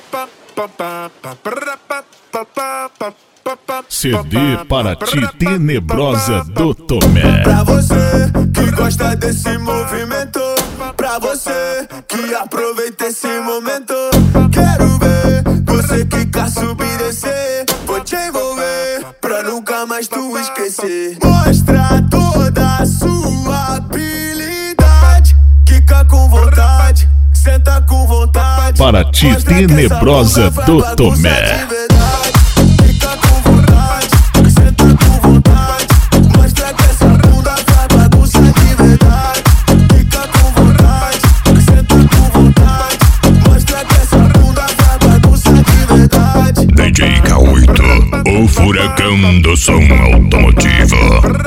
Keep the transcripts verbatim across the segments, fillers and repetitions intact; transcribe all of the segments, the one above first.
C D para ti tenebrosa do Tomé. Pra você que gosta desse movimento, pra você que aproveita esse momento, quero ver você que quer subir e descer. Vou te envolver pra nunca mais tu esquecer. Mostra toda a sua habilidade, quica com vontade, senta com vontade. Para ti tenebrosa do Tomé. D J K oito, o furacão do som automotivo.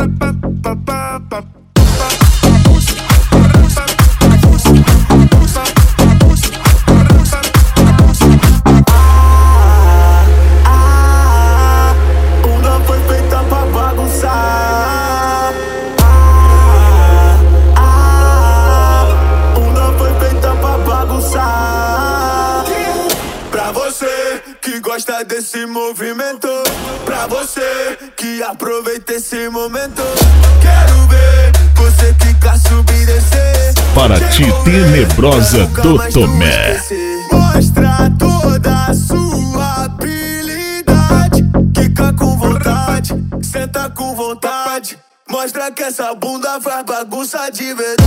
Que gosta desse movimento, pra você que aproveita esse momento, quero ver você que quer subir e descer. Para ti tenebrosa do Tomé. Mostra toda a sua habilidade, quica com vontade, senta com vontade. Mostra que essa bunda faz bagunça de verdade.